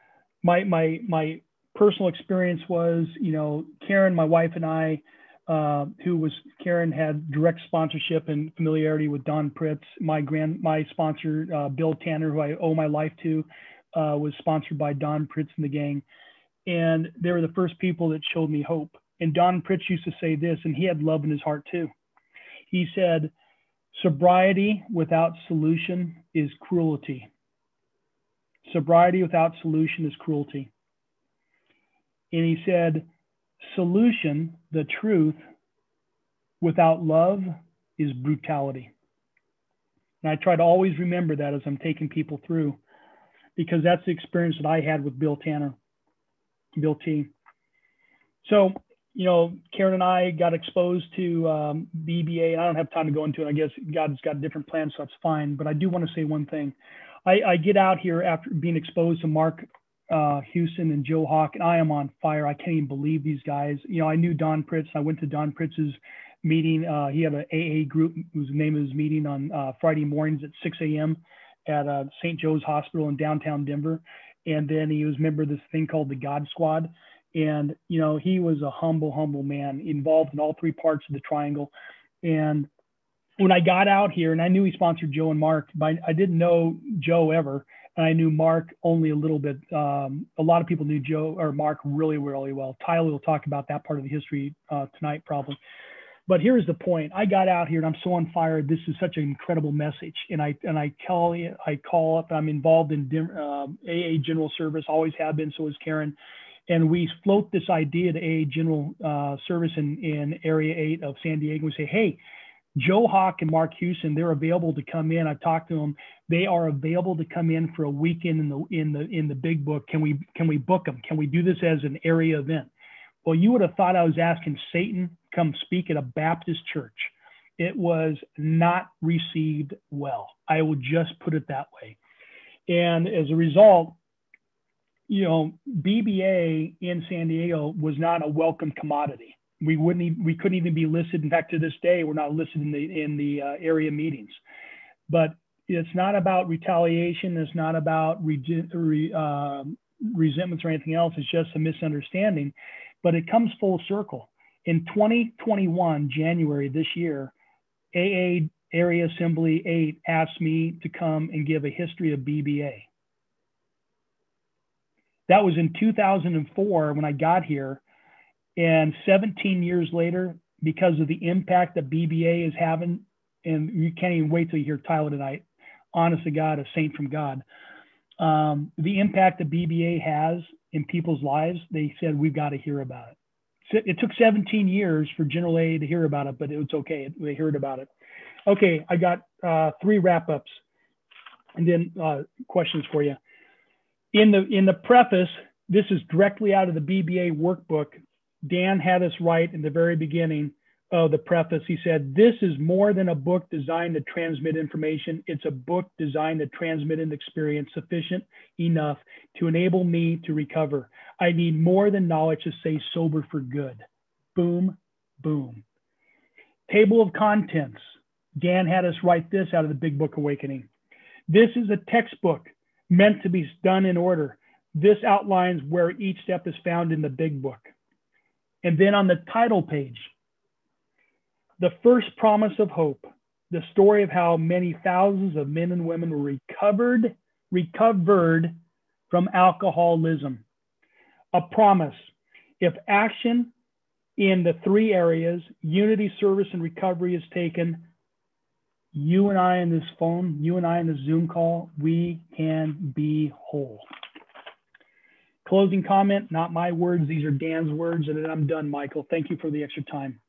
My personal experience was, you know, Karen, my wife, and I, Karen had direct sponsorship and familiarity with Don Pritz. My sponsor, Bill Tanner, who I owe my life to, was sponsored by Don Pritz and the gang. And they were the first people that showed me hope. And Don Pritz used to say this, and he had love in his heart too. He said, sobriety without solution is cruelty. Sobriety without solution is cruelty. And he said, solution, the truth, without love is brutality. And I try to always remember that as I'm taking people through, because that's the experience that I had with Bill Tanner, Bill T. So, you know, Karen and I got exposed to BBA, and I don't have time to go into it. I guess God's got a different plan, so that's fine. But I do want to say one thing. I get out here after being exposed to Mark Houston and Joe Hawk, and I am on fire. I can't even believe these guys. You know, I knew Don Pritz. I went to Don Pritz's meeting. He had an AA group whose name of his meeting on Friday mornings at 6 a.m. at St. Joe's Hospital in downtown Denver. And then he was a member of this thing called the God Squad. And, you know, he was a humble man involved in all three parts of the triangle. And when I got out here, and I knew he sponsored Joe and Mark, but I didn't know Joe ever. And I knew Mark only a little bit. A lot of people knew Joe or Mark really, really well. Tyler will talk about that part of the history tonight, probably. But here's the point. I got out here and I'm so on fire. This is such an incredible message. And I call up, I'm involved in AA General Service, always have been, so is Karen. And we float this idea to AA General Service in Area 8 of San Diego. We say, hey, Joe Hawk and Mark Houston, they're available to come in. I've talked to them. They are available to come in for a weekend in the big book. Can we book them? Can we do this as an area event? Well, you would have thought I was asking Satan to come speak at a Baptist church. It was not received well. I will just put it that way. And as a result, you know, BBA in San Diego was not a welcome commodity. We couldn't even be listed. In fact, to this day, we're not listed in the area meetings. But it's not about retaliation. It's not about resentments or anything else. It's just a misunderstanding. But it comes full circle. In 2021, January this year, AA Area Assembly 8 asked me to come and give a history of BBA. That was in 2004 when I got here. And 17 years later, because of the impact that BBA is having, and you can't even wait till you hear Tyler tonight, honest to God, a saint from God, the impact that BBA has in people's lives, they said, we've got to hear about it. So it took 17 years for General A to hear about it, but it was okay. They heard about it. Okay, I got 3 wrap-ups and then questions for you. In the preface, this is directly out of the BBA workbook. Dan had us write in the very beginning of the preface. He said, this is more than a book designed to transmit information. It's a book designed to transmit an experience sufficient enough to enable me to recover. I need more than knowledge to stay sober for good. Boom, boom. Table of contents. Dan had us write this out of the Big Book Awakening. This is a textbook meant to be done in order. This outlines where each step is found in the big book. And then on the title page, the first promise of hope, the story of how many thousands of men and women were recovered from alcoholism. A promise. If action in the three areas, unity, service, and recovery is taken, you and I in this phone, you and I in this Zoom call, we can be whole. Closing comment, not my words, these are Dan's words, and then I'm done, Michael. Thank you for the extra time.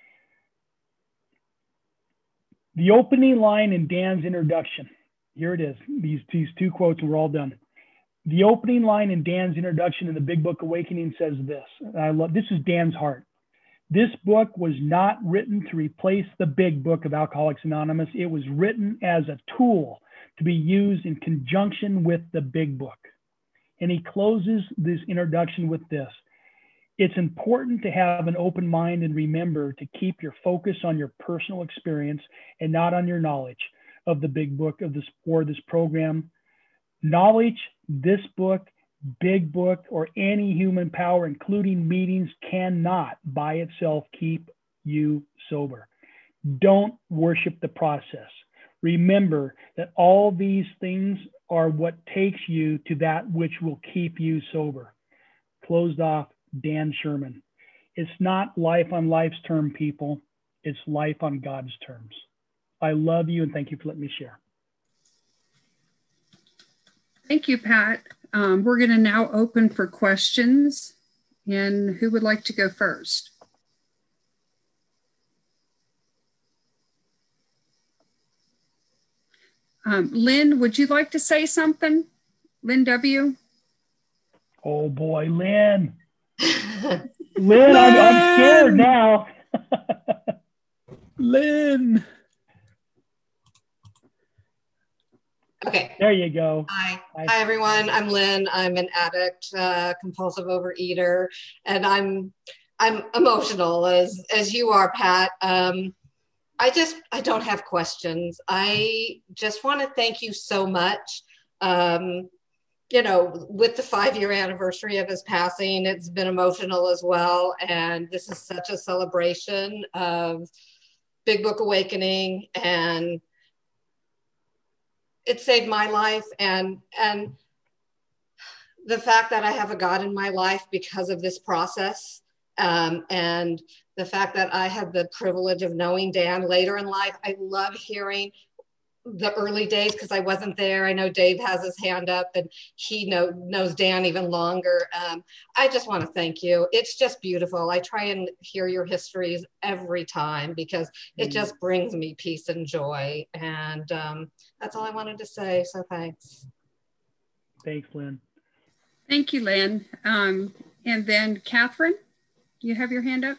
The opening line in Dan's introduction, here it is, these two quotes, and we're all done. The opening line in Dan's introduction in the Big Book Awakening says this, and I love, this is Dan's heart. This book was not written to replace the big book of Alcoholics Anonymous. It was written as a tool to be used in conjunction with the big book. And he closes this introduction with this. It's important to have an open mind and remember to keep your focus on your personal experience and not on your knowledge of the big book of this or this program. Knowledge, this book, big book, or any human power, including meetings, cannot by itself keep you sober. Don't worship the process. Remember that all these things are what takes you to that which will keep you sober. Closed off, Dan Sherman. It's not life on life's term, people. It's life on God's terms. I love you and thank you for letting me share. Thank you, Pat. We're going to now open for questions. And who would like to go first? Lynn, would you like to say something? Lynn W. Oh boy, Lynn. Lynn, I'm scared now. Lynn. Okay. There you go. Hi, everyone. I'm Lynn. I'm an addict, compulsive overeater, and I'm emotional as you are, Pat. I don't have questions. I just want to thank you so much. You know, with the 5-year anniversary of his passing, it's been emotional as well. And this is such a celebration of Big Book Awakening, and it saved my life. And the fact that I have a God in my life because of this process, and the fact that I had the privilege of knowing Dan later in life. I love hearing the early days because I wasn't there. I know Dave has his hand up and he knows Dan even longer. I just want to thank you. It's just beautiful. I try and hear your histories every time because it just brings me peace and joy. And that's all I wanted to say. So thanks. Thanks, Lynn. Thank you, Lynn. And then Catherine, you have your hand up?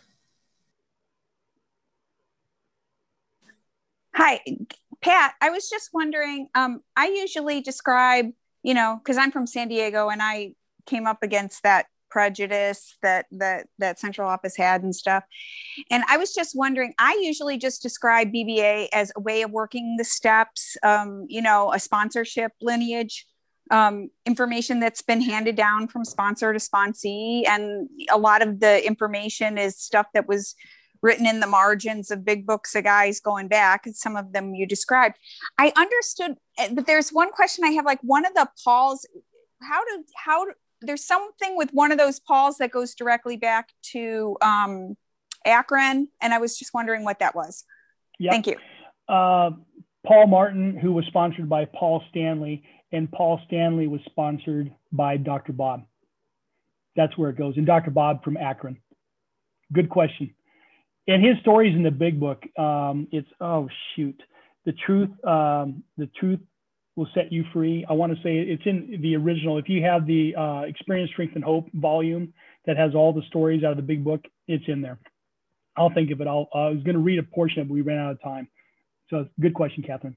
Hi, Pat, I was just wondering, I usually describe, you know, because I'm from San Diego and I came up against that prejudice that central office had and stuff. And I was just wondering, I usually just describe BBA as a way of working the steps, you know, a sponsorship lineage, information that's been handed down from sponsor to sponsee. And a lot of the information is stuff that was written in the margins of big books of guys going back, and some of them you described. I understood, but there's one question I have, like one of the Pauls, there's something with one of those Pauls that goes directly back to Akron, and I was just wondering what that was. Yep. Thank you. Paul Martin, who was sponsored by Paul Stanley, and Paul Stanley was sponsored by Dr. Bob. That's where it goes. And Dr. Bob from Akron. Good question. And his stories in the big book, it's, oh shoot, the truth will set you free. I want to say it's in the original. If you have the Experience, Strength, and Hope volume that has all the stories out of the big book, it's in there. I'll think of it. I was going to read a portion of it, but we ran out of time. So good question, Catherine.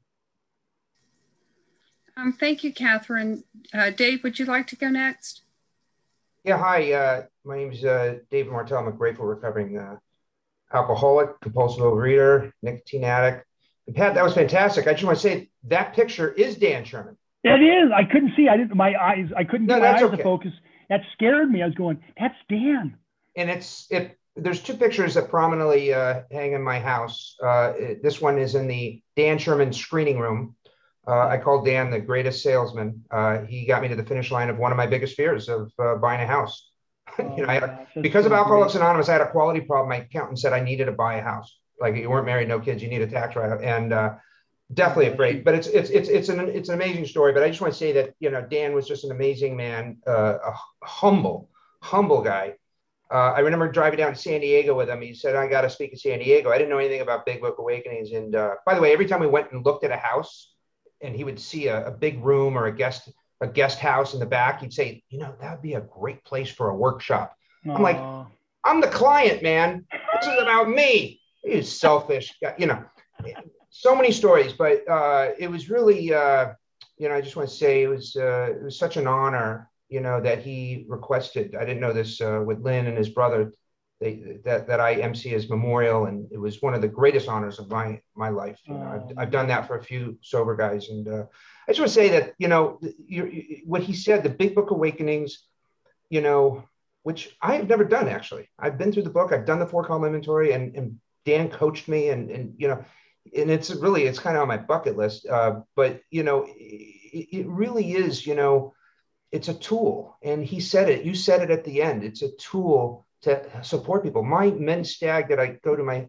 Thank you, Catherine. Dave, would you like to go next? Yeah, hi. My name is Dave Martell. I'm a grateful recovering alcoholic, compulsive overeater, nicotine addict. And Pat, that was fantastic. I just want to say that picture is Dan Sherman. It is. I couldn't see. I didn't. I couldn't get my eyes to focus. That scared me. I was going, "That's Dan." And there's two pictures that prominently hang in my house. This one is in the Dan Sherman screening room. I call Dan the greatest salesman. He got me to the finish line of one of my biggest fears of buying a house. Because of Alcoholics Anonymous, I had a quality problem. My accountant said I needed to buy a house. Like, you weren't married, no kids, you need a tax write-off, and definitely afraid. But it's an amazing story. But I just want to say that, you know, Dan was just an amazing man, a humble guy. I remember driving down to San Diego with him. He said, I got to speak in San Diego. I didn't know anything about Big Book Awakenings. And by the way, every time we went and looked at a house and he would see a big room or a guest house in the back, he'd say, you know, that would be a great place for a workshop. I'm like, I'm the client, man. This is about me. He's selfish, you know, so many stories, but it was really, you know, I just want to say it was such an honor, you know, that he requested. I didn't know this with Lynn and his brother, that I MC his memorial, and it was one of the greatest honors of my life. You know, I've done that for a few sober guys, and I just want to say that, you know, what he said, the Big Book Awakenings, you know, which I have never done actually. I've been through the book, I've done the 4-column inventory, and Dan coached me, and you know, and it's kind of on my bucket list. But you know, it really is, you know. It's a tool, and he said it. You said it at the end. It's a tool to support people. My men's stag that I go to, my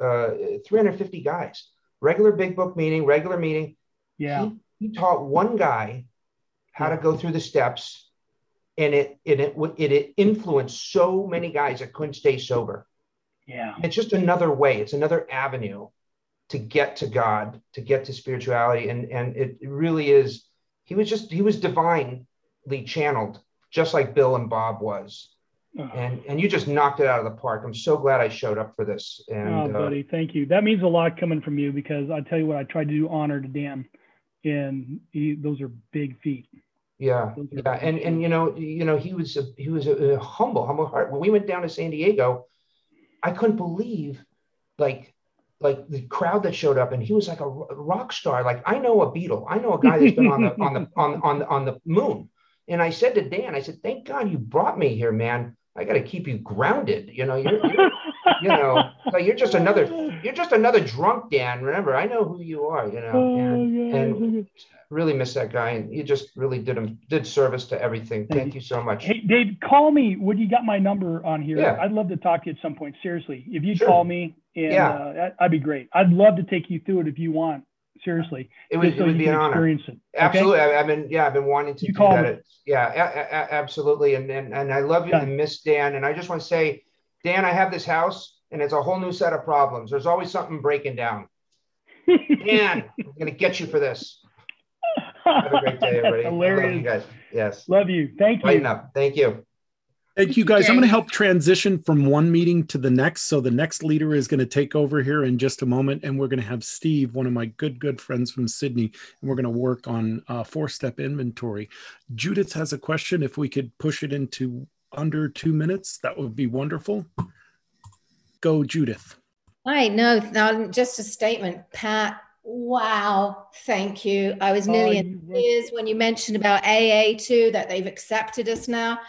350 guys, regular Big Book meeting, regular meeting. Yeah, he taught one guy how to go through the steps, and it influenced so many guys that couldn't stay sober. Yeah, it's just another way. It's another avenue to get to God, to get to spirituality, and it really is. He was divine. Channeled, just like Bill and Bob was, and you just knocked it out of the park. I'm so glad I showed up for this. And buddy, thank you. That means a lot coming from you, because I tell you what, I tried to do honor to Dan, and those are big feet. Yeah, and you know, he was a humble heart. When we went down to San Diego, I couldn't believe like the crowd that showed up, and he was like a rock star. Like, I know a Beatle, I know a guy that's been on the moon. And I said to Dan, I said, thank God you brought me here, man. I got to keep you grounded. You know, you're just another drunk, Dan. Remember, I know who you are, you know, and really miss that guy. And you just really did service to everything. Thank you so much. Hey, Dave, call me when you got my number on here. Yeah. I'd love to talk to you at some point. Seriously, if you'd call me, and that'd be great. I'd love to take you through it if you want. Seriously, it would be an honor. Experience it. Okay? Absolutely, I've been wanting to do that. Absolutely, and I love you and miss Dan. And I just want to say, Dan, I have this house, and it's a whole new set of problems. There's always something breaking down. Dan, I'm gonna get you for this. Have a great day, everybody. Hilarious. I love you guys. Yes. Love you. Thank you. Lighten up. Thank you. Thank you, guys. I'm going to help transition from one meeting to the next. So the next leader is going to take over here in just a moment. And we're going to have Steve, one of my good friends from Sydney, and we're going to work on 4-step inventory. Judith has a question. If we could push it into under 2 minutes, that would be wonderful. Go, Judith. Hi, no, just a statement. Pat, wow, thank you. I was nearly in tears when you mentioned about AA too, that they've accepted us now.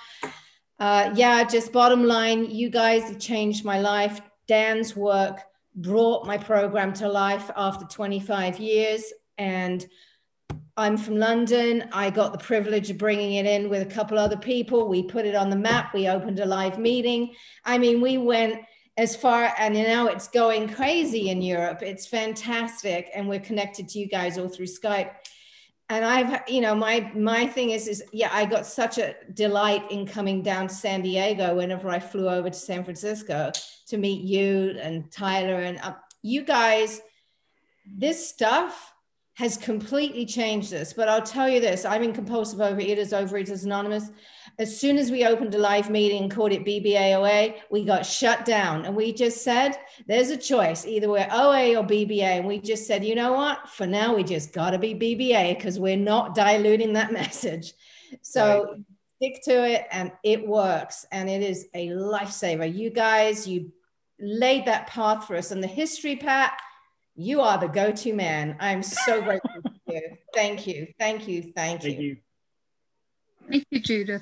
Just bottom line, you guys have changed my life. Dan's work brought my program to life after 25 years. And I'm from London. I got the privilege of bringing it in with a couple other people. We put it on the map. We opened a live meeting. I mean, we went as far, and now it's going crazy in Europe. It's fantastic. And we're connected to you guys all through Skype. And I've, you know, my thing is, I got such a delight in coming down to San Diego whenever I flew over to San Francisco to meet you and Tyler and you guys. This stuff has completely changed us. But I'll tell you this, I'm in Compulsive Overeaters Anonymous. As soon as we opened a live meeting and called it BBAOA, we got shut down. And we just said, there's a choice. Either we're OA or BBA. And we just said, you know what? For now, we just got to be BBA because we're not diluting that message. So stick to it and it works. And it is a lifesaver. You guys, you laid that path for us. And the history, Pat, you are the go-to man. I'm so grateful. you. Thank you. Thank you. Thank you. Thank you, Judith.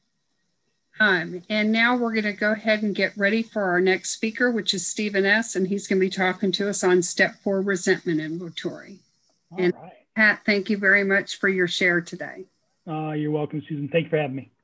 And now we're going to go ahead and get ready for our next speaker, which is Stephen S., and he's going to be talking to us on Step 4 Resentment Inventory. All and right. Pat, thank you very much for your share today. You're welcome, Susan. Thank you for having me.